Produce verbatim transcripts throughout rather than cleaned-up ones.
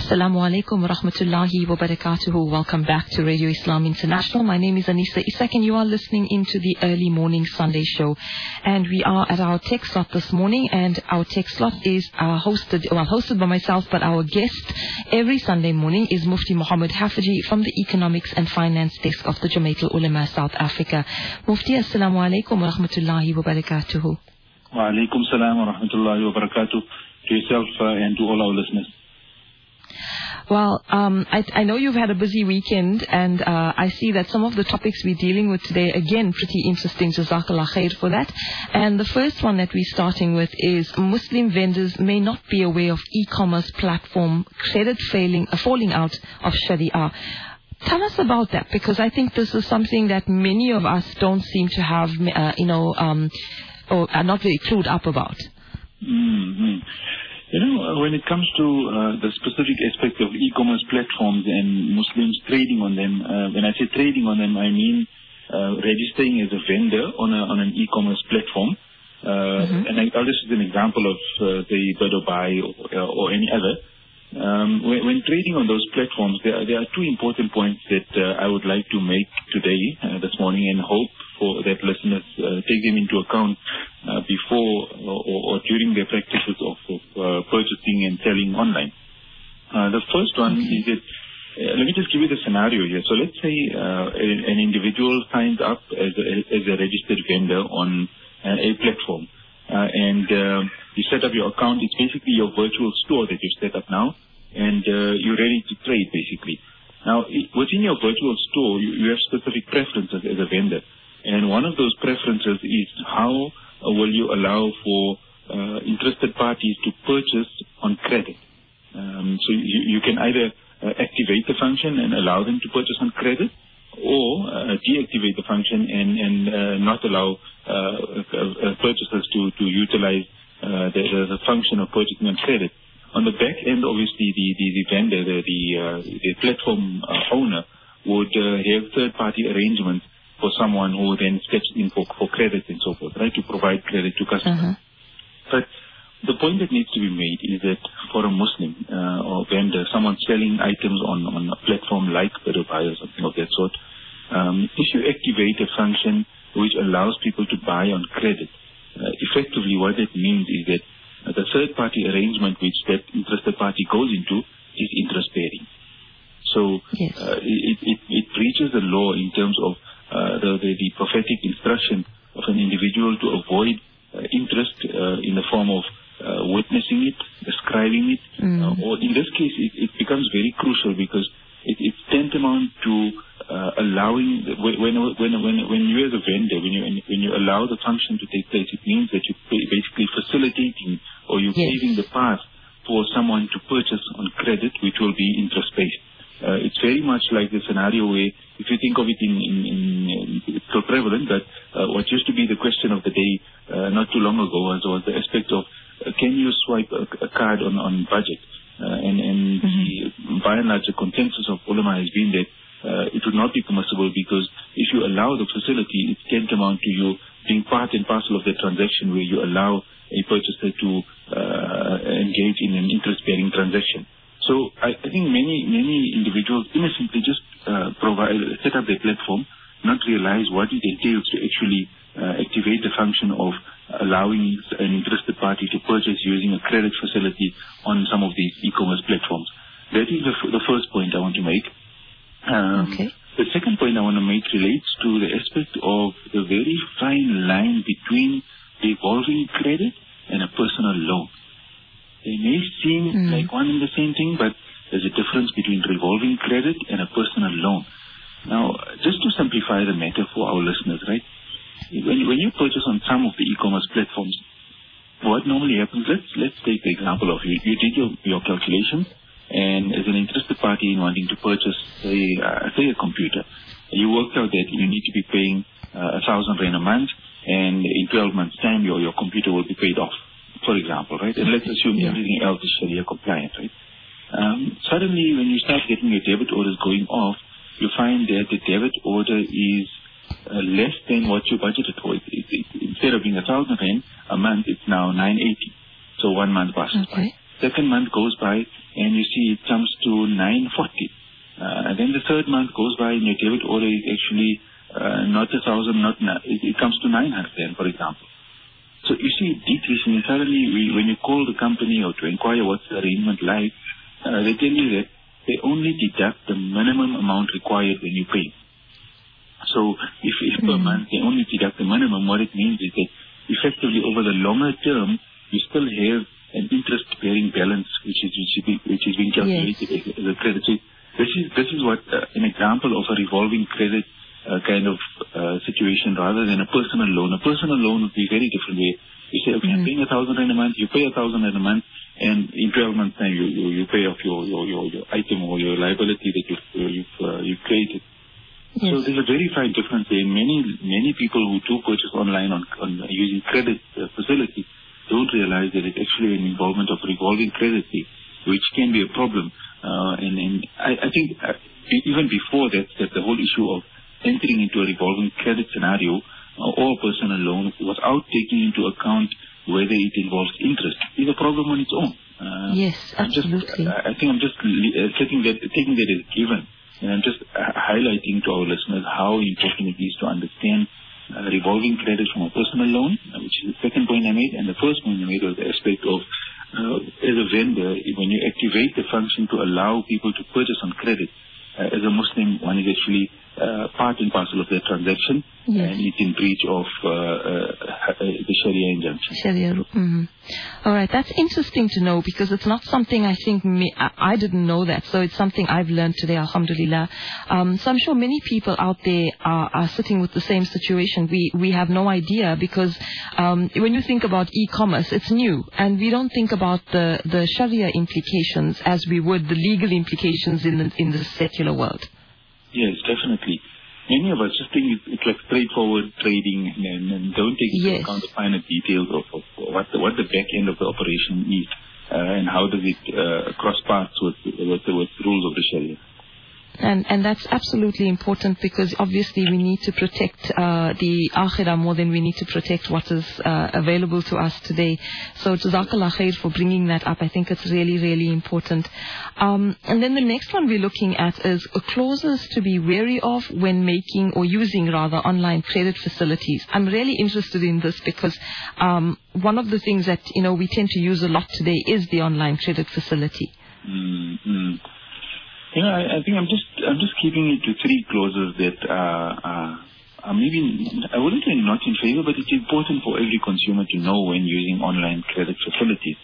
Assalamu alaikum wa rahmatullahi wa barakatuhu. Welcome back to Radio Islam International. My name is Anisa Isak and you are listening into the early morning Sunday show. And we are at our tech slot this morning, and our tech slot is uh, hosted, well, hosted by myself, but our guest every Sunday morning is Mufti Muhammad Hafaji from the Economics and Finance Desk of the Jamaitul Ulama South Africa. Mufti, assalamu alaikum wa rahmatullahi wa barakatuhu. Wa alaikum salam wa rahmatullahi wa barakatuh to yourself uh, and to all our listeners. Well, um, I, I know you've had a busy weekend, and uh, I see that some of the topics we're dealing with today, again, pretty interesting. Jazakallah khair for that. And the first one that we're starting with is Muslim vendors may not be aware of e-commerce platform credit failing, uh, falling out of Sharia. Tell us about that, because I think this is something that many of us don't seem to have, uh, you know, um, or are not very clued up about. Mm-hmm. You know, uh, when it comes to uh, the specific aspect of e-commerce platforms and Muslims trading on them, uh, when I say trading on them, I mean uh, registering as a vendor on a, on an e-commerce platform. Uh, mm-hmm. And I, I'll just use an example of uh, the Birdobuy or, or any other. Um, when, when trading on those platforms, there are, there are two important points that uh, I would like to make today, uh, this morning, and hope for that listeners uh, take them into account uh, before or, or during their practices of, of uh, purchasing and selling online. Uh, the first one okay. is that, uh, let me just give you the scenario here. So let's say uh, an individual signs up as a, as a registered vendor on uh, a platform. Uh, and uh, you set up your account. It's basically your virtual store that you've set up now, and uh, you're ready to trade, basically. Now, it, within your virtual store, you, you have specific preferences as a vendor. And one of those preferences is how uh, will you allow for uh, interested parties to purchase on credit. Um, so you, you can either uh, activate the function and allow them to purchase on credit, or uh, deactivate the function and, and uh, not allow uh, uh, purchasers to, to utilize uh, the, the function of purchasing on credit. On the back end, obviously, the, the, the vendor, the, the, uh, the platform uh, owner would uh, have third-party arrangements for someone who then steps in for, for credit and so forth, right, to provide credit to customers. Uh-huh. But the point that needs to be made is that for a Muslim uh, or vendor, someone selling items on, on a platform like Birdobuy or something of that sort, um, if you activate a function which allows people to buy on credit, uh, effectively what that means is that uh, the third-party arrangement which that interested party goes into is interest-bearing. So yes. uh, it, it, it breaches the law in terms of uh, the, the, the prophetic instruction of an individual to avoid uh, interest uh, in the form of uh, witnessing it, describing it, mm. uh, or in this case it, it becomes very crucial because it, it's tantamount to uh, allowing, when, when, when, when you as a vendor, when you, when you allow the function to take place, it means that you're basically facilitating or you're yes. paving the path for someone to purchase on credit, which will be interest-based. Uh, it's very much like the scenario where, if you think of it in, in, in, in it's so prevalent that uh, what used to be the question of the day uh, not too long ago was, was the aspect of uh, can you swipe a, a card on, on budget? Uh, and and mm-hmm. the, by and large, the consensus of ulama has been that uh, it would not be permissible because if you allow the facility, it's tantamount to you being part and parcel of the transaction where you allow a purchaser to uh, engage in an interest-bearing transaction. So I, I think many many individuals innocently just uh, provide set up their platform, not realize what it entails to actually uh, activate the function of allowing an interested party to purchase using a credit facility on some of these e-commerce platforms. That is the, f- the first point I want to make. Um, okay. The second point I want to make relates to the aspect of the very fine line between revolving credit and a personal loan. They may seem mm. like one and the same thing, but there's a difference between revolving credit and a personal loan. Now, just to simplify the matter for our listeners, right? When, when you purchase on some of the e-commerce platforms, what normally happens, let's, let's take the example of you. You did your, your calculations, and as an interested party in wanting to purchase, say, uh, say a computer, you worked out that you need to be paying uh, a thousand rand a month, and in twelve months' time, your, your computer will be paid off, for example, right? And let's assume yeah. everything else is Sharia compliant, right? Um, suddenly, when you start getting your debit orders going off, you find that the debit order is uh, less than what you budgeted for. It, it, it, instead of being a thousand rand a month, it's now nine eighty. So one month passes okay. by. Second month goes by and you see it jumps to nine forty. Uh, and then the third month goes by and your debit order is actually uh, not a thousand, not it, it comes to nine hundred, for example. So you see it decreasing, and suddenly we, when you call the company or to inquire what's the arrangement like, uh, they tell you that they only deduct the minimum amount required when you pay. So if, if mm-hmm. per month they only deduct the minimum, what it means is that effectively over the longer term, you still have an interest-bearing balance which is which is, which is being calculated yes. as, as a credit. So this is this is what uh, an example of a revolving credit uh, kind of uh, situation rather than a personal loan. A personal loan would be very different. Way you say, okay, mm-hmm. I'm paying a thousand rand a month. You pay a thousand rand a month, and in twelve months' time, you you, you pay off your, your your your item or your liability that you've you've, uh, you've created. Yes. So there's a very fine difference there. Many many people who do purchase online on, on using credit uh, facility don't realize that it's actually an involvement of revolving credit fee, which can be a problem. Uh, and, and I, I think uh, even before that, that the whole issue of entering into a revolving credit scenario uh, or a personal loan without taking into account whether it involves interest is a problem on its own. Uh, yes, absolutely. Just, I think I'm just uh, taking that taking that as given, and I'm just uh, highlighting to our listeners how important it is to understand Uh, revolving credit from a personal loan, uh, which is the second point I made, and the first point I made was the aspect of, uh, as a vendor, when you activate the function to allow people to purchase on credit, uh, as a Muslim, one is actually uh, part and parcel of their transaction, yes. and it's in breach of uh, uh, the Sharia injunction. Sharia. Mm-hmm. All right, that's interesting to know because it's not something I think me, I, I didn't know that, so it's something I've learned today, alhamdulillah. Um, so I'm sure many people out there are, are sitting with the same situation. We we have no idea because um, when you think about e-commerce, it's new, and we don't think about the, the Sharia implications as we would the legal implications in the, in the secular world. Yes, definitely. Many of us just think it's like straightforward trading and, and don't take into yes. account the finer details of, of what the what the back end of the operation is uh, and how does it uh, cross paths with, with, with the rules of the Sharia. And and that's absolutely important because obviously we need to protect uh, the akhirah more than we need to protect what is uh, available to us today. So Jazakallah khair for bringing that up. I think it's really, really important. Um, and then the next one we're looking at is uh, clauses to be wary of when making or using rather online credit facilities. I'm really interested in this because um, one of the things that you know we tend to use a lot today is the online credit facility. Mm-hmm. You know, I, I think I'm just I'm just keeping it to three clauses that are, are, are maybe, I wouldn't say not in favor, but it's important for every consumer to know when using online credit facilities.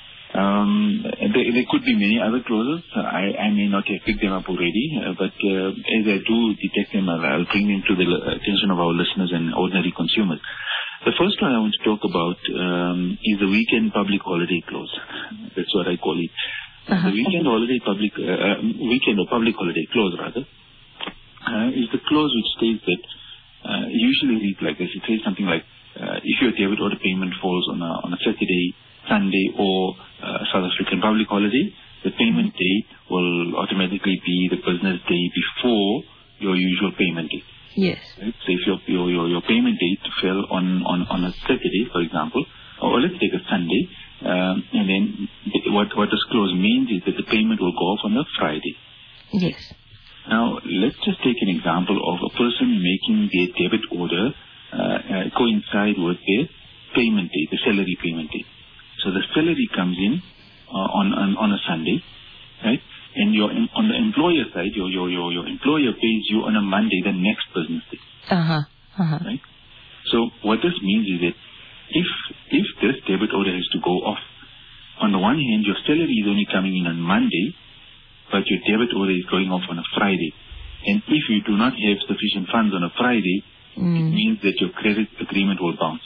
Um, there, there could be many other clauses. I, I may not have picked them up already, uh, but uh, as I do detect them, I'll, I'll bring them to the attention of our listeners and ordinary consumers. The first one I want to talk about um, is the weekend public holiday clause. That's what I call it. Uh-huh. The weekend holiday public uh, weekend or public holiday clause rather uh, is the clause which states that uh, usually reads like this. It says something like uh, if your debit order payment falls on a on a Saturday, Sunday, or uh, South African public holiday, the payment date will automatically be the business day before your usual payment date. Yes. Right? So if your your your, your payment date fell on, on on a Saturday, for example, or let's take a Sunday. Um, and then what, what this clause means is that the payment will go off on a Friday. Yes. Now, let's just take an example of a person making their debit order uh, uh, coincide with their payment date, the salary payment date. So the salary comes in uh, on, on on a Sunday, right? And your on the employer side, your your your your employer pays you on a Monday, the next business day. Uh huh. Uh huh. Right. So what this means is that If if this debit order is to go off, on the one hand, your salary is only coming in on Monday, but your debit order is going off on a Friday. And if you do not have sufficient funds on a Friday, mm. it means that your credit agreement will bounce.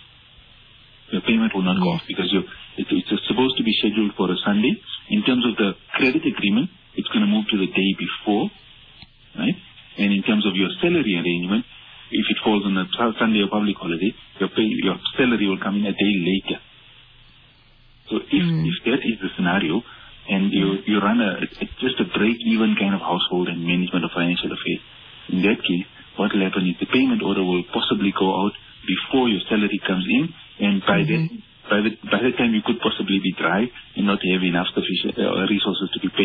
Your payment will not go yes. off because you it, it's supposed to be scheduled for a Sunday. In terms of the credit agreement, it's going to move to the day before, right? And in terms of your salary arrangement, if it falls on a Sunday or public holiday, your pay, your salary will come in a day later. So if mm. if that is the scenario, and you you run a it's just a break-even kind of household and management of financial affairs, in that case, what will happen is the payment order will possibly go out before your salary comes in, and by mm-hmm. then by the by the time you could possibly be dry and not have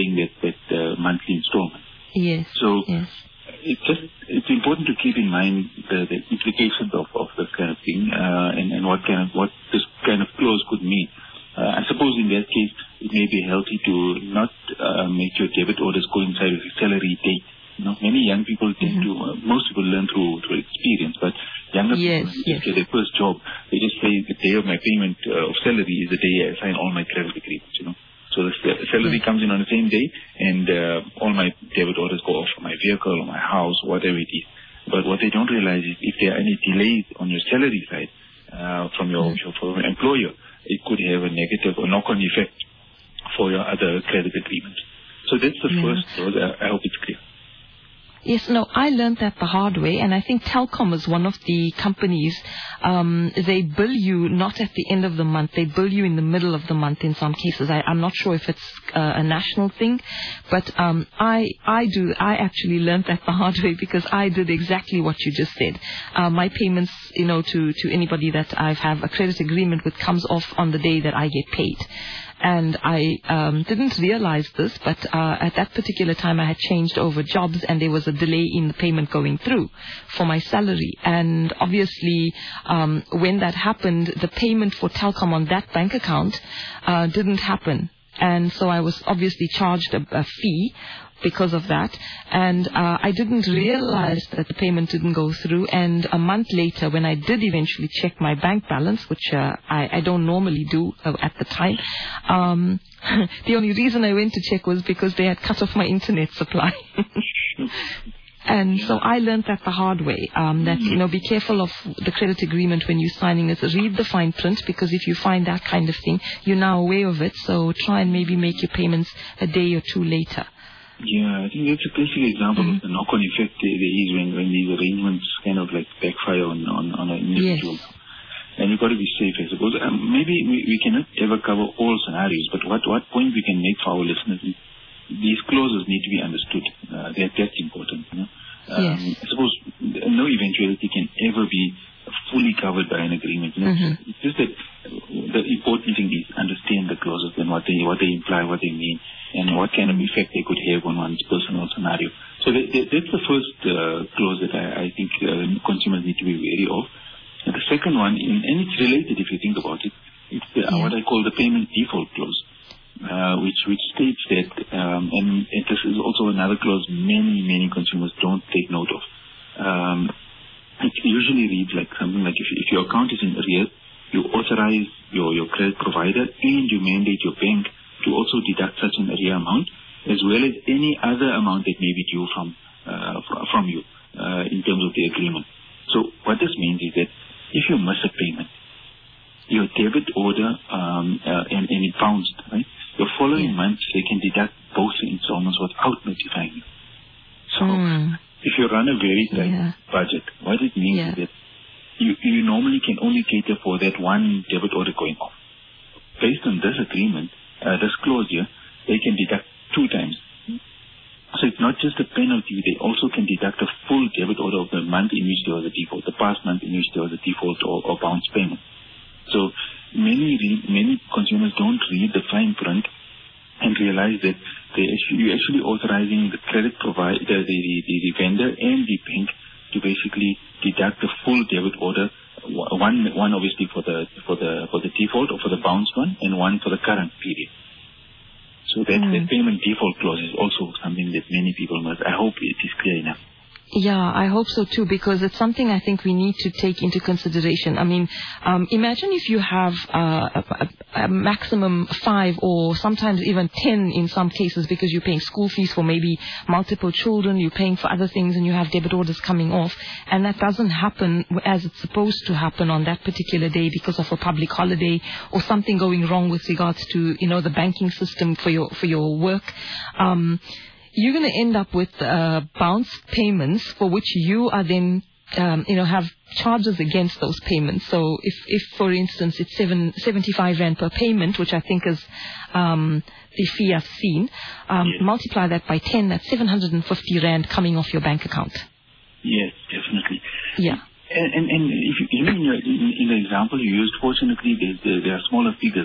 paying that, that uh, monthly installment. Yes. So yes. it's just it's important to keep in mind the, the implications of, of this kind of thing uh, and, and what kind of what this kind of clause could mean. Uh, I suppose in that case it may be healthy to not uh, make your debit orders coincide with your salary date. You know, many young people tend mm-hmm. to uh, most people learn through through experience, but younger yes, people yes. get their first job, they just say the day of my payment uh, of salary is the day I sign all my credit agreements. You know. So the salary yeah. comes in on the same day, and uh, all my debit orders go off for my vehicle or my house, whatever it is. But what they don't realize is if there are any delays on your salary side uh, from your, mm. your from your employer, it could have a negative or knock-on effect for your other credit agreements. So that's the yeah. first clause. I, I hope it's clear. Yes, no, I learned that the hard way, and I think Telkom is one of the companies, um, they bill you not at the end of the month, they bill you in the middle of the month in some cases. I, I'm not sure if it's uh, a national thing, but um, I I do, I actually learned that the hard way because I did exactly what you just said. Uh, my payments, you know, to, to anybody that I have a credit agreement with comes off on the day that I get paid. And I um, didn't realize this, but uh, at that particular time I had changed over jobs and there was a delay in the payment going through for my salary. And obviously, um, when that happened, the payment for Telkom on that bank account uh, didn't happen. And so I was obviously charged a, a fee because of that, and uh, I didn't realize that the payment didn't go through. And a month later, when I did eventually check my bank balance, which uh, I, I don't normally do uh, at the time, um, the only reason I went to check was because they had cut off my internet supply. And so I learned that the hard way, um, that, you know, be careful of the credit agreement when you're signing it. Read the fine print, because if you find that kind of thing, you're now aware of it. So try and maybe make your payments a day or two later. Yeah, I think that's a classic example mm-hmm. of the knock-on effect there is when, when these arrangements kind of like backfire on, on, on an individual. Yes. And you've got to be safe, I suppose. Um, maybe we, we cannot ever cover all scenarios, but what, what point we can make for our listeners is these clauses need to be understood. Uh, that, that's important. You know? um, yes. I suppose no eventuality can ever be fully covered by an agreement. You know? mm-hmm. It's just that the important thing is understand the clauses and what they, what they imply, what they mean, and what kind of effect they could have on one's personal scenario. So that, that, that's the first uh, clause that I, I think uh, consumers need to be wary of. And the second one, in, and it's related if you think about it, it's the, yeah. what I call the payment default clause, uh, which which states that, um, and, and this is also another clause many, many consumers don't take note of. Um, it usually reads like something like if, if your account is in arrears, you authorize your, your credit provider and you mandate your bank to also deduct such an arrear amount, as well as any other amount that may be due from uh, from you uh, in terms of the agreement. So what this means is that if you miss a payment, your debit order um, uh, and, and it bounced, right? The following yeah. month they can deduct both installments without notifying you. So mm. if you run a very tight yeah. budget, what it means yeah. is that you, you normally can only cater for that one debit order going off. Based on this agreement, Uh, this clause here, they can deduct two times. So it's not just a penalty, they also can deduct a full debit order of the month in which there was a default, the past month in which there was a default or, or bounce payment. So many many consumers don't read the fine print and realize that they actually, you're actually authorizing the credit provider, the, the, the, the vendor and the bank to basically deduct the full debit order. One, one obviously for the for the for the default or for the bounce one, and one for the current period. So that, mm. that payment default clause is also something that many people must. I hope it is clear enough. Yeah, I hope so too, because it's something I think we need to take into consideration. I mean, um, imagine if you have uh, a, a maximum five or sometimes even ten in some cases, because you're paying school fees for maybe multiple children, you're paying for other things, and you have debit orders coming off, and that doesn't happen as it's supposed to happen on that particular day because of a public holiday or something going wrong with regards to, you know, the banking system for your for your work. Um, You're going to end up with uh, bounce payments for which you are then, um, you know, have charges against those payments. So if, if for instance, it's seven, seventy-five rand per payment, which I think is um, the fee I've seen, um, yes. multiply that by ten, that's seven hundred fifty rand coming off your bank account. Yes, definitely. Yeah. And, and, and if you, even in, your, in, in the example you used, fortunately, there, there are smaller figures.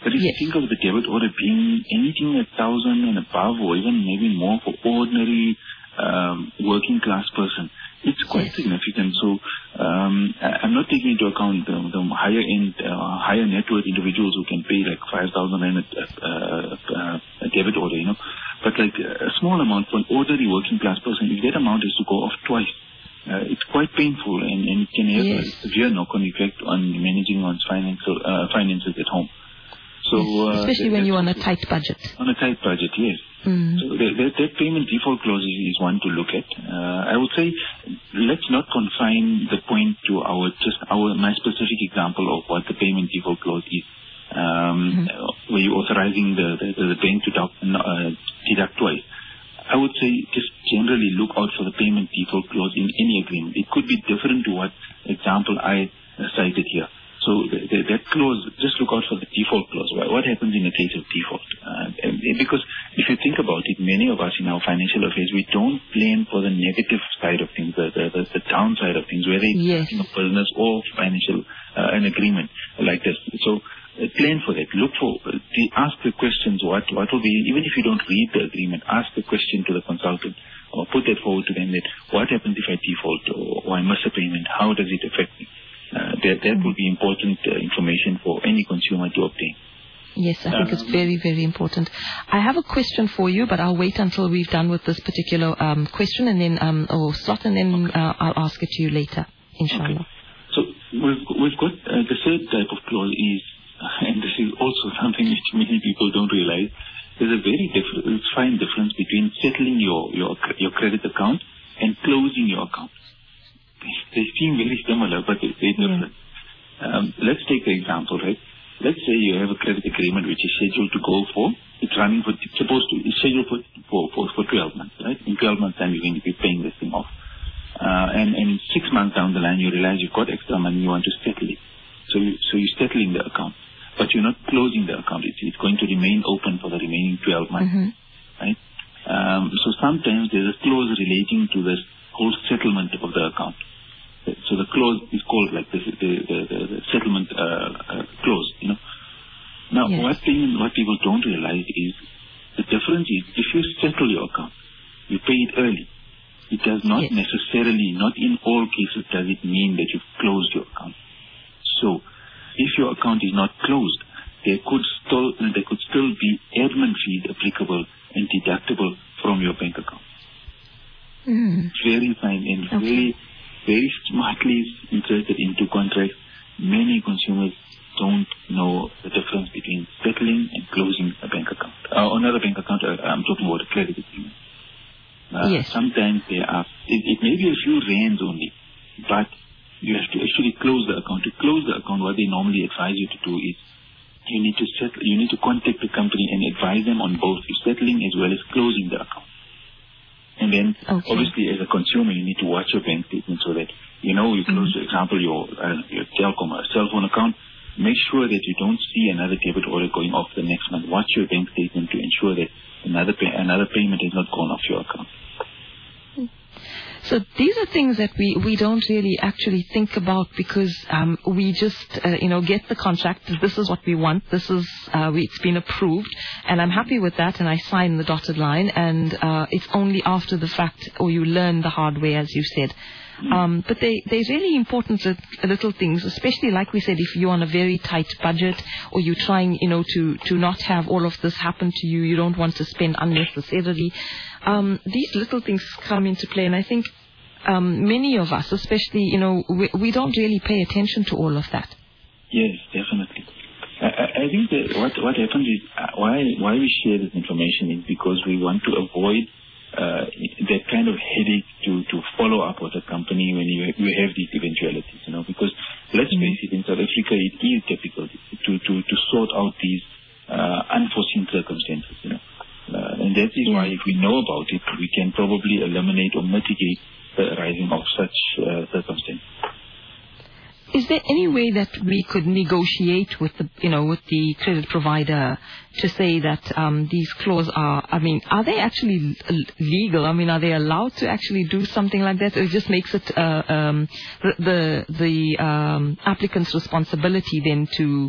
But if Yes. you think of the debit order being anything a thousand and above, or even maybe more for ordinary um, working class person, it's quite Yes. significant. So um, I- I'm not taking into account the, the higher end, uh, higher net worth individuals who can pay like five thousand rand a, uh, uh, a debit order, you know. But like a small amount for an ordinary working class person, if that amount is to go off twice, uh, it's quite painful, and, and it can have Yes. a severe knock-on effect on managing one's financial uh, finances at home. So, Yes. uh, Especially that- when you're on a that's tight budget. on a tight budget, yes. Mm. So that, that, that payment default clause is, is one to look at. Uh, I would say let's not confine the point to our just our my specific example of what the payment default clause is, um, mm-hmm. where you're authorizing the, the, the bank to deduct, uh, deduct twice. I would say just generally look out for the payment default clause in any agreement. It could be different to what example I uh, cited here. So the, the, that clause, just look out for the default clause. What happens in a case of default? Uh, because if you think about it, many of us in our financial affairs, we don't plan for the negative side of things, the, the, the, the downside of things, whether it's Yes. you know, business or financial, uh, an agreement like this. So uh, plan for that. Look for, uh, the, ask the questions, what, what will be, even if you don't read the agreement, ask the question to the consultant or put that forward to them that what happens if I default or, or I miss a payment? How does it affect me? Uh, that that would be important uh, information for any consumer to obtain. Yes, I think Um, it's very, very important. I have a question for you, but I'll wait until we've done with this particular um, question and then um, or slot, and then uh, I'll ask it to you later, inshallah. Okay. So we've we've got uh, the third type of clause is, and this is also something which many people don't realize. There's a very different, fine difference between settling your your your credit account and closing your account. They seem very similar, but they're very different. Yeah. Um, let's take the example, right? Let's say you have a credit agreement which is scheduled to go for, it's running for, it's supposed to, it's scheduled for, for, for, for twelve months, right? In twelve months time, you're going to be paying this thing off. Uh, and, and six months down the line, you realize you've got extra money, you want to settle it. So, you, so you're settling the account, but you're not closing the account. It's, it's going to remain open for the remaining twelve months, Mm-hmm. right? Um, so sometimes there's a clause relating to this whole settlement of the account. So the clause is called like this, the, the, the, the settlement uh, uh, clause, you know. Now, Yes. what, thing, what people don't realize is the difference is if you settle your account, you pay it early. It does not Yes. necessarily, not in all cases, does it mean that you've closed your account. So, if your account is not closed, there could still there could still be admin fees applicable and deductible from your bank account. Mm. Very fine and Okay. very very smartly inserted into contracts. Many consumers don't know the difference between settling and closing a bank account. Uh, another bank account, uh, I'm talking about a credit agreement. Uh, Yes. Sometimes there are, it, it may be a few rands only, but you have to actually close the account. To close the account, what they normally advise you to do is you need to settle, you need to contact the company and advise them on both settling as well as closing the account. And then, Okay. obviously, as a consumer, you need to watch your bank statement so that, you know, you close, Mm-hmm. for example, your, uh, your telecom or cell phone account. Make sure that you don't see another debit order going off the next month. Watch your bank statement to ensure that another pay, another payment has not gone off your account. So these are things that we, we don't really actually think about because um, we just, uh, you know, get the contract. This is what we want. This is, uh, we, it's been approved. And I'm happy with that. And I sign the dotted line. And uh, it's only after the fact, or you learn the hard way, as you said. Um, but they, they're really important li- little things, especially like we said, if you're on a very tight budget or you're trying, you know, to, to not have all of this happen to you. You don't want to spend unnecessarily. Um, these little things come into play. And I think um, many of us, especially, you know, we, we don't really pay attention to all of that. Yes, definitely. I, I I think that what, what happens is, uh, why, why we share this information is because we want to avoid Uh, that kind of headache to, to follow up with a company when you, you have these eventualities, you know, because let's face it, in South Africa it is difficult to, to, to sort out these uh, unforeseen circumstances, you know. Uh, and that is why if we know about it, we can probably eliminate or mitigate the arising of such uh, circumstances. Is there any way that we could negotiate with the, you know, with the credit provider to say that um, these clauses are, I mean, are they actually l- legal? I mean, are they allowed to actually do something like that? Or it just makes it uh, um, the the um, applicant's responsibility then to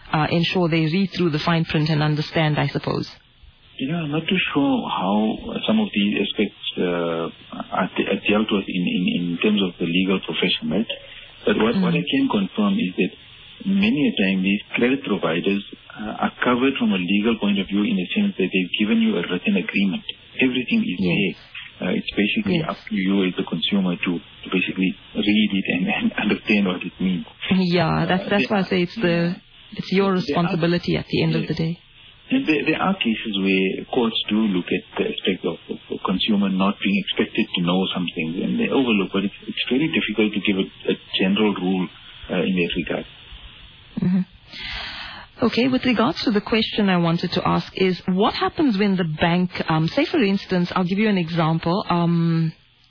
uh, ensure they read through the fine print and understand, I suppose. You know, I'm not too sure how some of these aspects uh, are, are dealt with in, in, in terms of the legal profession, right? But what, mm. what I can confirm is that many a time these credit providers uh, are covered from a legal point of view in the sense that they've given you a written agreement. Everything is yes. there. Uh, it's basically yes. up to you as the consumer to, to basically read it and, and understand what it means. Yeah, that's that's uh, why I say it's the it's your responsibility are, at the end yes. of the day. And there, there are cases where courts do look at the aspect of, of a consumer not being expected to know some things, and they overlook, but it's, it's very difficult to give a, a general rule uh, in that regard. Mm-hmm. Okay, with regards to the question I wanted to ask is, what happens when the bank, um, say for instance, I'll give you an example, um,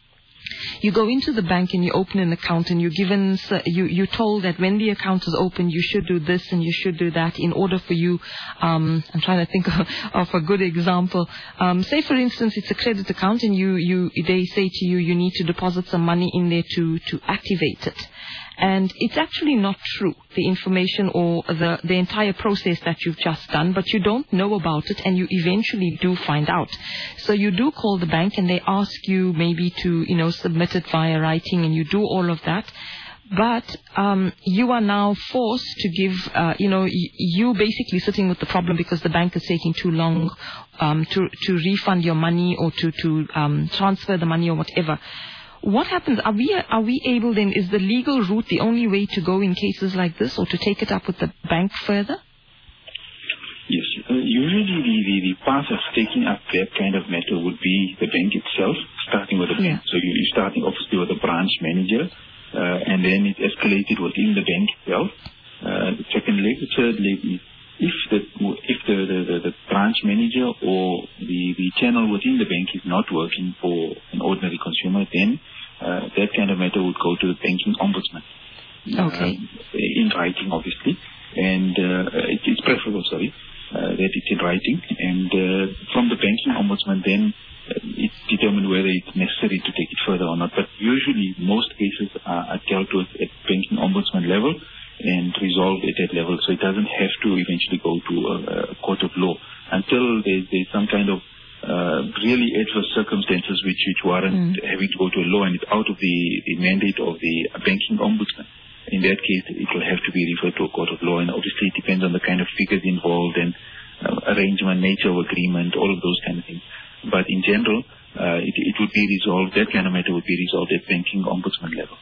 you go into the bank and you open an account and you're given, you, you're told that when the account is open, you should do this and you should do that in order for you, um, I'm trying to think of, of a good example. Um, say for instance, it's a credit account and you, you, they say to you, you need to deposit some money in there to, to activate it. And it's actually not true, the information or the, the entire process that you've just done, but you don't know about it and you eventually do find out. So you do call the bank and they ask you maybe to, you know, submit it via writing and you do all of that. But um, you are now forced to give, uh, you know, y- you basically sitting with the problem because the bank is taking too long um, to, to refund your money or to, to um, transfer the money or whatever. What happens? Are we are we able then? Is the legal route the only way to go in cases like this, or to take it up with the bank further? Yes, uh, usually the, the, the path of taking up that kind of matter would be the bank itself, starting with the bank. Yeah. So you, you're starting obviously with the branch manager, uh, and then it's escalated within the bank itself. Uh, the second leg, the third leg is if the if the, the, the, the branch manager or the, the channel within the bank is not working for an ordinary consumer, then uh, that kind of matter would go to the banking ombudsman. Okay. Uh, in writing, obviously, and uh, it, it's preferable, sorry, uh, that it's in writing. And uh, from the banking ombudsman, then uh, it's determined whether it's necessary to take it further or not. But usually, most cases are, are dealt with at banking ombudsman level and resolved at that level, so it doesn't have to eventually go to a, a court of law until there's, there's some kind of uh, really adverse circumstances which, which warrant mm. having to go to a law, and it's out of the, the mandate of the banking ombudsman. In that case, it will have to be referred to a court of law, and obviously it depends on the kind of figures involved and uh, arrangement, nature of agreement, all of those kind of things. But in general, uh, it, it would be resolved, that kind of matter would be resolved at banking ombudsman level.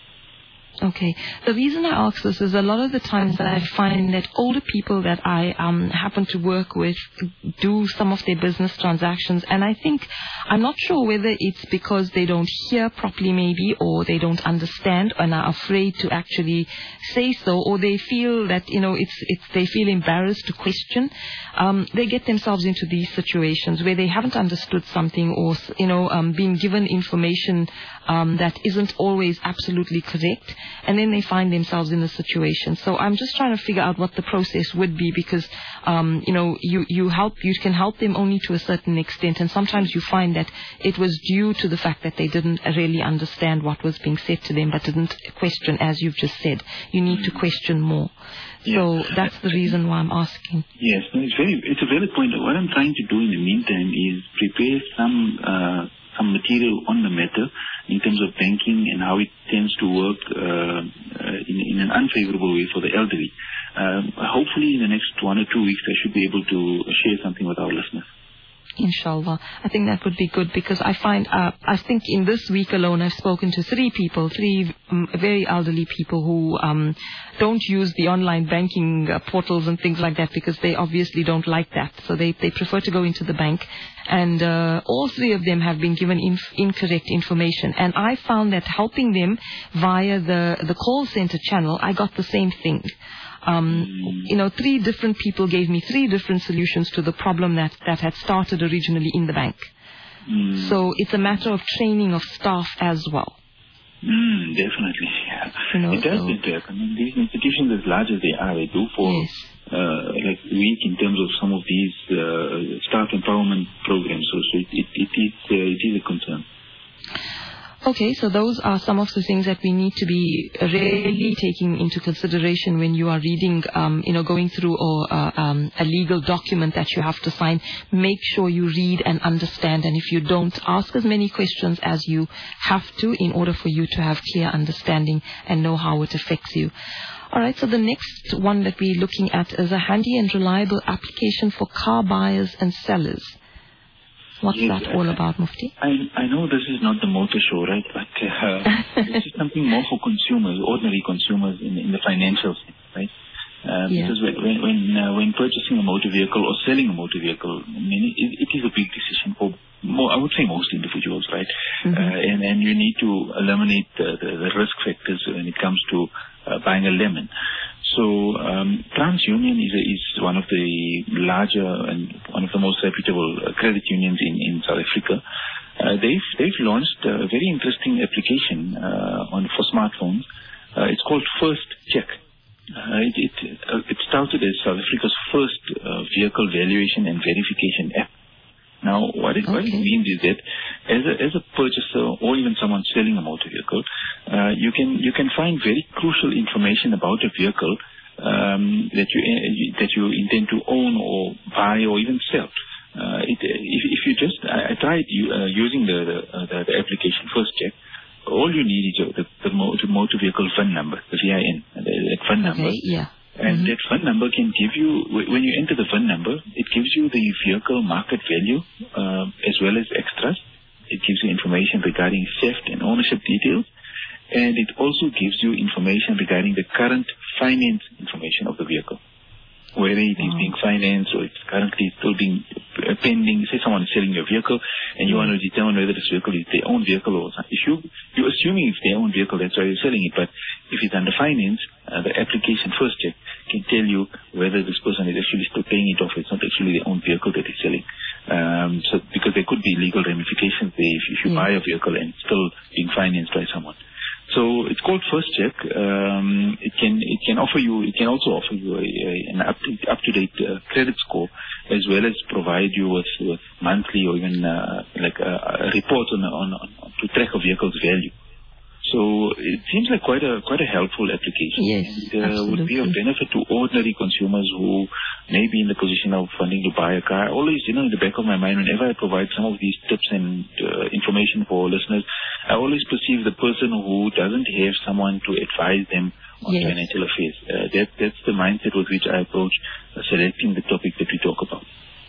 Okay. The reason I ask this is a lot of the times that I find that older people that I um, happen to work with do some of their business transactions, and I think, I'm not sure whether it's because they don't hear properly maybe, or they don't understand and are afraid to actually say so, or they feel that, you know, it's, it's they feel embarrassed to question. Um, they get themselves into these situations where they haven't understood something, or, you know, um, being given information um, that isn't always absolutely correct. And then they find themselves in a situation. So I'm just trying to figure out what the process would be, because, um, you know, you, you help, you can help them only to a certain extent. And sometimes you find that it was due to the fact that they didn't really understand what was being said to them, but didn't question, as you've just said. You need to question more. Yeah. So that's the reason why I'm asking. Yes, it's very, it's a valid point. What I'm trying to do in the meantime is prepare some, uh, some material on the matter in terms of banking and how it tends to work uh, uh, in, in an unfavorable way for the elderly. Um, hopefully in the next one or two weeks I should be able to share something with our listeners. Inshallah. I think that would be good, because I find, uh, I think in this week alone I've spoken to three people, three um, very elderly people who um, don't use the online banking uh, portals and things like that, because they obviously don't like that. So they, they prefer to go into the bank. And uh, all three of them have been given inf- incorrect information. And I found that helping them via the, the call center channel, I got the same thing. Um, you know, three different people gave me three different solutions to the problem that, that had started originally in the bank. Mm. So it's a matter of training of staff as well. Mm, definitely, yeah. You know, it does so, impact. I mean, these institutions, as large as they are, they do fall yes. uh, like weak in terms of some of these uh, staff empowerment programs. So, so it, it, it, is, uh, it is a concern. Okay, so those are some of the things that we need to be really taking into consideration when you are reading, um, you know, going through or, uh, um, a legal document that you have to sign. Make sure you read and understand, and if you don't, ask as many questions as you have to in order for you to have clear understanding and know how it affects you. All right, so the next one that we're looking at is a handy and reliable application for car buyers and sellers. What's yes, that all about, Mufti? I I know this is not the motor show, right? But uh, this is something more for consumers, ordinary consumers in, in the financial sense, right? Uh, yeah. Because when when when, uh, when purchasing a motor vehicle or selling a motor vehicle, I mean, it, it is a big decision for more, I would say most individuals, right? Mm-hmm. uh, and and you need to eliminate the, the, the risk factors when it comes to uh, buying a lemon. So um, TransUnion is, a, is one of the larger and one of the most reputable uh, credit unions in, in South Africa. Uh, they've they've launched a very interesting application uh, on for smartphones. Uh, it's called First Check. Uh, it it, uh, it started as South Africa's first uh, vehicle valuation and verification app. Now, what it, okay. what it means is that as a, as a purchaser or even someone selling a motor vehicle, uh, you can you can find very crucial information about a vehicle um, that you uh, that you intend to own or buy or even sell. Uh, it, if, if you just, I, I tried uh, using the the, uh, the the application First Check. All you need is your, the, the motor, motor vehicle V I N number, the V I N, the, that V I N okay, number. Yeah. And mm-hmm. that V I N number can give you, when you enter the V I N number, it gives you the vehicle market value uh, as well as extras. It gives you information regarding theft and ownership details. And it also gives you information regarding the current finance information of the vehicle. Whether it is being financed or it's currently still being uh, pending. Say someone is selling your vehicle and you want to determine whether this vehicle is their own vehicle or not. If you, you're assuming it's their own vehicle, that's why you're selling it. But if it's under finance, uh, the application First Check can tell you whether this person is actually still paying it off. It's not actually their own vehicle that he's selling. Um, so because there could be legal ramifications there if, if you yeah. buy a vehicle and it's still being financed by someone. So it's called First Check. Um, it can it can offer you it can also offer you a, a, an up to, up to date uh, credit score, as well as provide you with, with monthly or even uh, like a, a report on, on, on to track a vehicle's value. So it seems like quite a quite a helpful application. Yes, and uh, would be of benefit to ordinary consumers who may be in the position of wanting to buy a car. Always, you know, in the back of my mind, whenever I provide some of these tips and uh, information for listeners, I always perceive the person who doesn't have someone to advise them on yes. financial affairs. Uh, that that's the mindset with which I approach uh, selecting the topic that we talk about.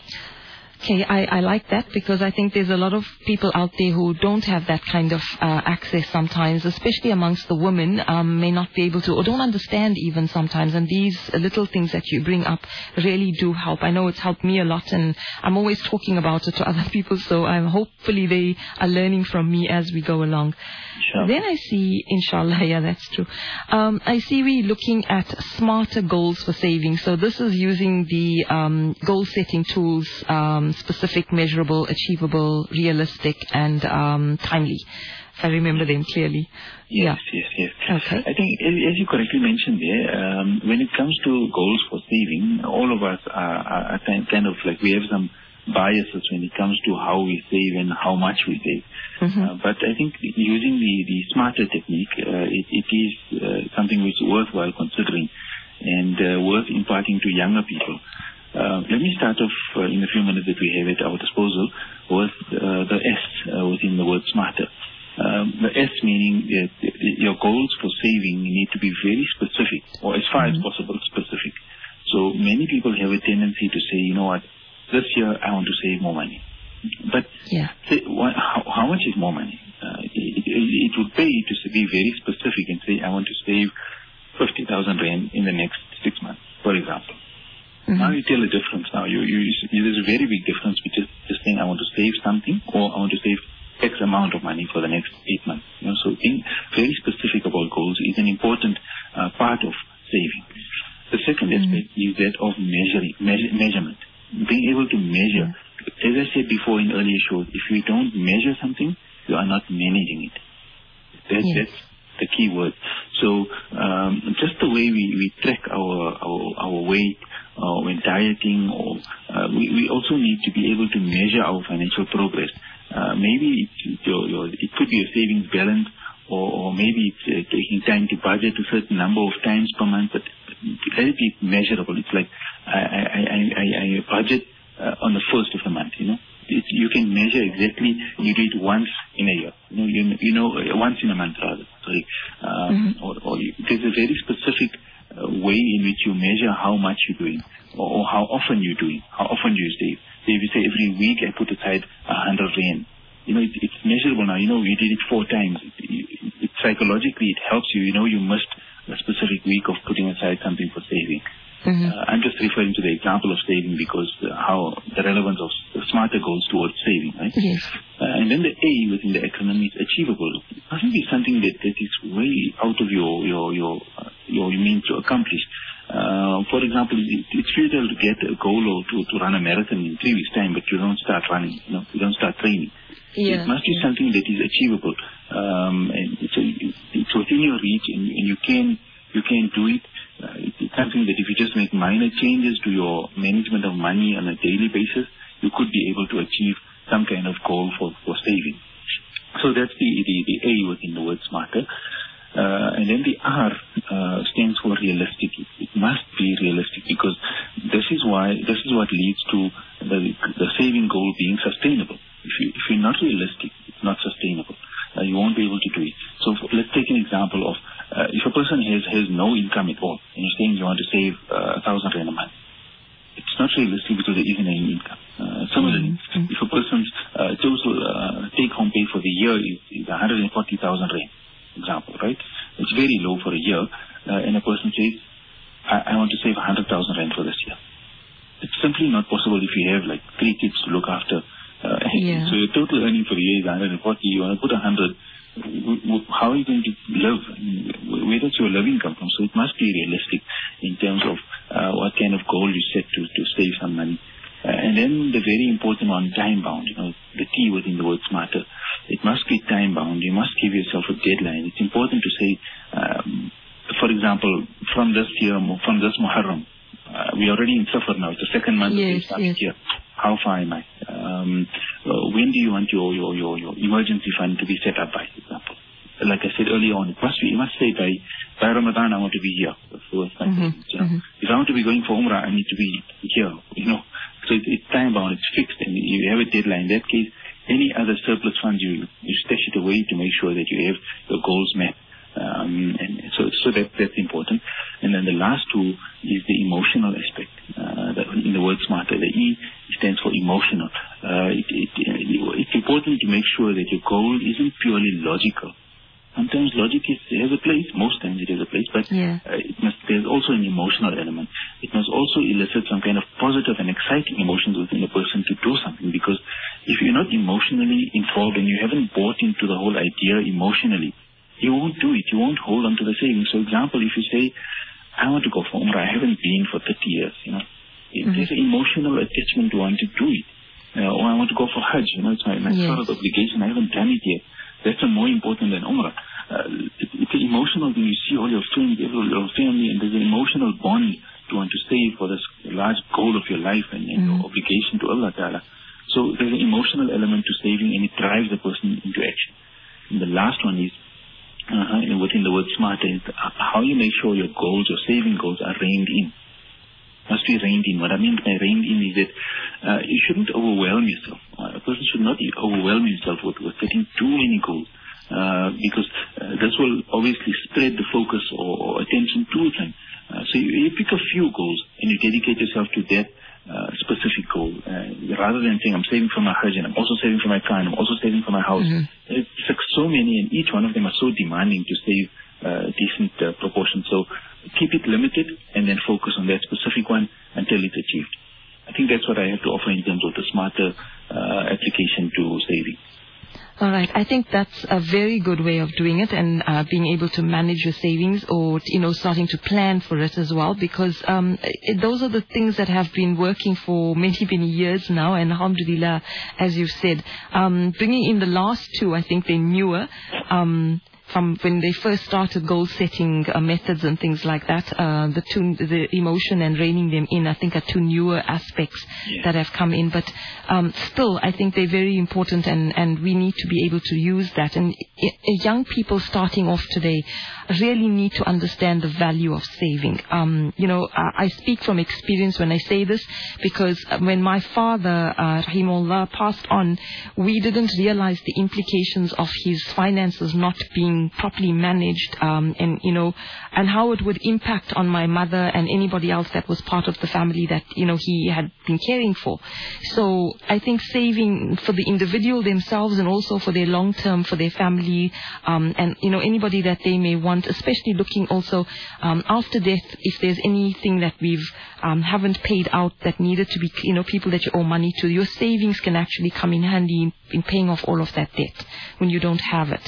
Okay, I, I like that because I think there's a lot of people out there who don't have that kind of uh, access sometimes, especially amongst the women, um, may not be able to or don't understand even sometimes. And these little things that you bring up really do help. I know it's helped me a lot, and I'm always talking about it to other people, so I'm hopefully they are learning from me as we go along. Sure. Then I see, inshallah, yeah, that's true. Um, I see we're looking at smarter goals for saving. So this is using the um, goal setting tools, um, specific, measurable, achievable, realistic, and um, timely. If I remember them clearly. Yes, yeah. yes, yes. Okay. I think, as you correctly mentioned there, um, when it comes to goals for saving, all of us are, are, are kind of like we have some biases when it comes to how we save and how much we save. Mm-hmm. Uh, but I think using the, the smarter technique, uh, it, it is uh, something which is worthwhile considering and uh, worth imparting to younger people. Uh, let me start off uh, in the few minutes that we have at our disposal with uh, the S uh, within the word smarter. Um, the S meaning that your goals for saving need to be very specific, or as far mm-hmm. as possible specific. So many people have a tendency to say, you know what, this year I want to save more money. But yeah. say, what, how, how much is more money? Uh, it, it, it would pay to be very specific and say, I want to save fifty thousand rand in the next six months, for example. Mm-hmm. Now you tell a difference. Now you, you, you, there's a very big difference between just saying I want to save something or I want to save X amount of money for the next eight months. You know, so being very specific about goals is an important uh, part of saving. The second mm-hmm. aspect is that of measuring, measure, measurement. Being able to measure. Mm-hmm. As I said before in earlier shows, if you don't measure something, you are not managing it. That, yes. That's the key word. So um, just the way we, we track our our, our weight uh, when dieting, or uh, we, we also need to be able to measure our financial progress. Uh, maybe it your, your, it could be a savings balance, or, or maybe it's uh, taking time to budget a certain number of times per month, but let it be measurable. It's like I, I, I, I, I budget uh, on the first of the month, you know. It's, you can measure exactly, you do it once in a year, you know, you, you know uh, once in a month rather, sorry. Um, mm-hmm. or, or you, there's a very specific uh, way in which you measure how much you're doing, or, or how often you're doing, how often you save. So if you say every week I put aside a hundred rand, you know, it, it's measurable now. You know, you did it four times. It, it, it, psychologically, it helps you. You know, you missed a specific week of putting aside something for saving. Mm-hmm. Uh, I'm just referring to the example of saving because uh, how the relevance of smarter goals towards saving, right? Yes. Uh, and then the A within the acronym is achievable. It mustn't be something that, that is way out of your your your uh, your means to accomplish. Uh, for example, it, it's futile to get a goal or to, to run a marathon in three weeks' time, but you don't start running, you know, you don't start training. Yeah. It must be something that is achievable. Um, and it's, a, it's within your reach, and, and you can you can do it. Uh, it's something that if you just make minor changes to your management of money on a daily basis, you could be able to achieve some kind of goal for, for saving. So that's the, the, the A within the word smarter. Uh, and then the R uh, stands for realistic. It, it must be realistic because this is why this is what leads to the, the saving goal being sustainable. If, you, if you're not realistic, it's not sustainable. Uh, you won't be able to do it. So for, let's take an example of uh, if a person has, has no income at all and you're saying you want to save a uh, thousand rand a month. It's not realistic because there isn't any income. Uh, similarly, mm-hmm. if a person's uh, total uh, take-home pay for the year is, is one hundred forty thousand rand, example, right? It's very low for a year, uh, and a person says, I, I want to save one hundred thousand rand for this year. It's simply not possible if you have like three kids to look after. Uh, yeah. So your total earning for the year is one hundred forty, you want to put one hundred, how are you going to live? Where does your living come from? So it must be realistic in terms of uh, what kind of goal you set to, to save some money. Uh, and then the very important one, time bound, you know, the T within the word smarter. It must be time bound. You must give yourself a deadline. It's important to say, um, for example, from this year, from this Muharram, uh, we're already in Safar now. It's the second month yes, of the yes. year. How far am I? Um, uh, when do you want your, your, your, your emergency fund to be set up by, for example? Like I said earlier on, it must be, you must say by, by Ramadan I want to be here. So mm-hmm. you know? mm-hmm. If I want to be going for Umrah, I need to be here, you know. So it, it's time bound, it's fixed, and you have a deadline. In that case, any other surplus funds, you, you stash it away to make sure that you have your goals met. Um, and so, so that, that's important. And then the last two is the emotional aspect. Uh, that in the word smarter, the E stands for emotional. Uh, it, it, it's important to make sure that your goal isn't purely logical. Sometimes logic is, has a place, most times it has a place, but yeah. uh, it must, there's also an emotional element. It must also elicit some kind of positive and exciting emotions within a person to do something, because if you're not emotionally involved and you haven't bought into the whole idea emotionally, you won't do it. You won't hold on to the savings. So, example, if you say, I want to go for Umrah, I haven't been for thirty years, you know, mm-hmm. there's an emotional attachment to want to do it. Uh, or I want to go for Hajj, you know, it's my, my yes. sort of obligation, I haven't done it yet. That's more important than Umrah. Uh, it, it's emotional when you see all your friends, your family, and there's an emotional bond to want to save for this large goal of your life and, and mm-hmm. your obligation to Allah Ta'ala. So there's an emotional element to saving, and it drives the person into action. And the last one is, uh, within the word smarter, is how you make sure your goals, your saving goals are reined in. Must be reined in. What I mean by reined in is that uh, you shouldn't overwhelm yourself. Uh, a person should not overwhelm himself with, with setting too many goals. Uh, because uh, this will obviously spread the focus or, or attention to them. Uh, so you, you pick a few goals and you dedicate yourself to that uh, specific goal. Uh, rather than saying, I'm saving for my Hajj and I'm also saving for my car and I'm also saving for my house. Mm-hmm. It's like so many, and each one of them are so demanding to save uh, decent uh, proportion. So keep it limited and then focus on that specific one until it's achieved. I think that's what I have to offer in terms of the smarter uh, application to saving. All right. I think that's a very good way of doing it, and uh, being able to manage your savings, or, you know, starting to plan for it as well, because um, it, those are the things that have been working for many, many years now, and alhamdulillah, as you've said. Um, bringing in the last two, I think they're newer. Um, from when they first started goal setting uh, methods and things like that, uh, the two, the emotion and reining them in, I think, are two newer aspects yeah. that have come in. But um, still, I think they're very important, and, and we need to be able to use that. And I, young people starting off today really need to understand the value of saving. Um, you know, I, I speak from experience when I say this, because when my father, uh, Rahimullah, passed on, we didn't realize the implications of his finances not being properly managed, um, and, you know, and how it would impact on my mother and anybody else that was part of the family that, you know, he had been caring for. So I think saving for the individual themselves and also for their long term, for their family, um, and, you know, anybody that they may want, especially looking also um, after death, if there's anything that we've um, haven't paid out that needed to be, you know, people that you owe money to, your savings can actually come in handy in, in paying off all of that debt when you don't have it.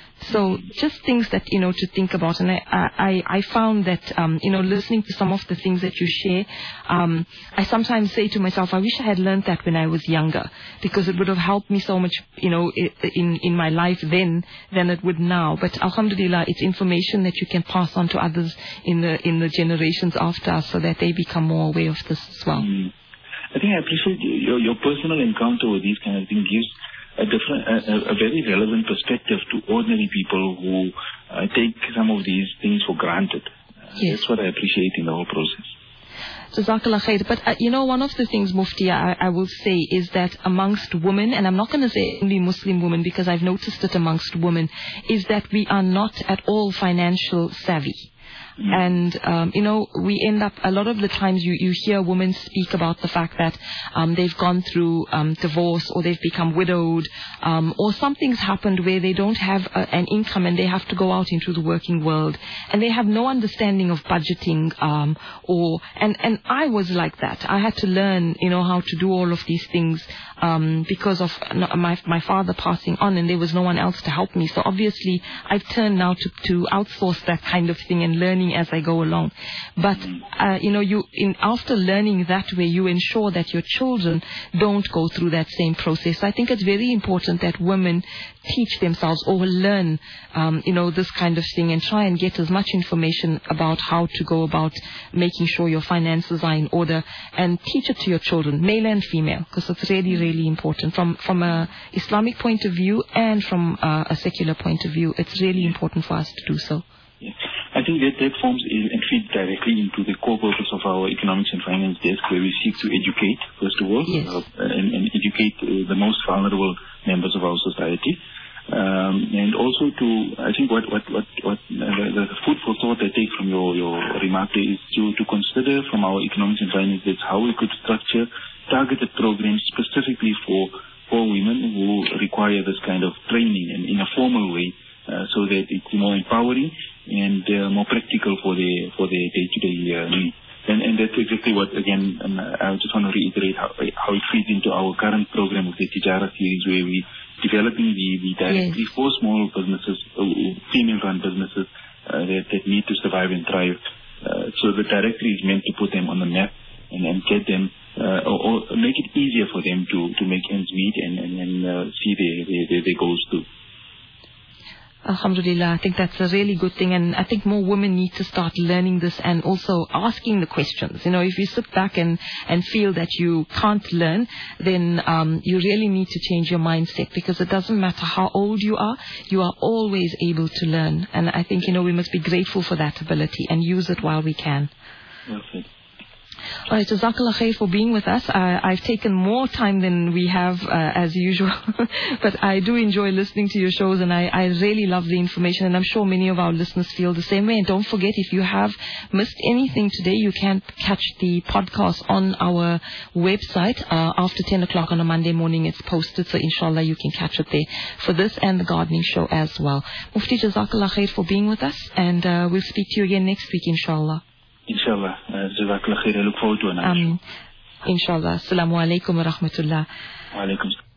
So just things that, you know, to think about. And I, I, I found that, um, you know, listening to some of the things that you share, um, I sometimes say to myself, I wish I had learned that when I was younger, because it would have helped me so much, you know, in, in my life then than it would now. But alhamdulillah, it's information that you can pass on to others in the, in the generations after us, so that they become more aware of this as well. Mm. I think I appreciate your, your personal encounter with these kind of things gives a different, a, a very relevant perspective to ordinary people who uh, take some of these things for granted. Uh, yes. That's what I appreciate in the whole process. Jazakallah khair. But, uh, you know, one of the things, Mufti, I, I will say is that amongst women, and I'm not going to say only Muslim women because I've noticed it amongst women, is that we are not at all financial savvy. Mm. And, um, you know, we end up, a lot of the times you, you hear women speak about the fact that um, they've gone through um, divorce, or they've become widowed, um, or something's happened where they don't have a, an income and they have to go out into the working world, and they have no understanding of budgeting, um, or, and, and I was like that. I had to learn, you know, how to do all of these things um, because of my, my father passing on, and there was no one else to help me. So obviously I've turned now to, to outsource that kind of thing and learning as I go along. But, uh, you know, you in after learning that way, you ensure that your children don't go through that same process. I think it's very important that women teach themselves or learn, um, you know, this kind of thing, and try and get as much information about how to go about making sure your finances are in order, and teach it to your children, male and female, because it's really, really important from, from a Islamic point of view and from uh, a secular point of view. It's really important for us to do so. Yeah. I think that that forms and feeds directly into the core purpose of our economics and finance desk, where we seek to educate, first of all, yes. uh, and, and educate uh, the most vulnerable members of our society. Um, and also to, I think what, what, what, what uh, the, the food for thought I take from your, your remark there is to, to consider from our economics and finance desk how we could structure targeted programs specifically for, for women who require this kind of training and in a formal way, uh, so that it's more empowering and uh, more practical for the for the day-to-day uh, needs. And, and that's exactly what, again, um, I just want to reiterate how, how it feeds into our current program of the Tijara series, where we developing the, the directory yes. for small businesses, uh, female-run businesses uh, that, that need to survive and thrive. Uh, so the directory is meant to put them on the map and, and get them, uh, or, or make it easier for them to, to make ends meet and, and, and uh, see their, their, their goals through. Alhamdulillah, I think that's a really good thing, and I think more women need to start learning this and also asking the questions. You know, if you sit back and, and feel that you can't learn, then um, you really need to change your mindset, because it doesn't matter how old you are, you are always able to learn. And I think, you know, we must be grateful for that ability and use it while we can. Okay. All right, Jazakallah khair for being with us. Uh, I've taken more time than we have uh, as usual, but I do enjoy listening to your shows, and I, I really love the information, and I'm sure many of our listeners feel the same way. And don't forget, if you have missed anything today, you can catch the podcast on our website uh, after ten o'clock on a Monday morning. It's posted, so inshallah you can catch it there for this and the gardening show as well. Mufti, Jazakallah khair for being with us, and uh, we'll speak to you again next week, inshallah. Inshallah. Uh, Jazakallah khair. I look forward to another um, Inshallah. Assalamu alaikum wa rahmatullah. Wa alaikum.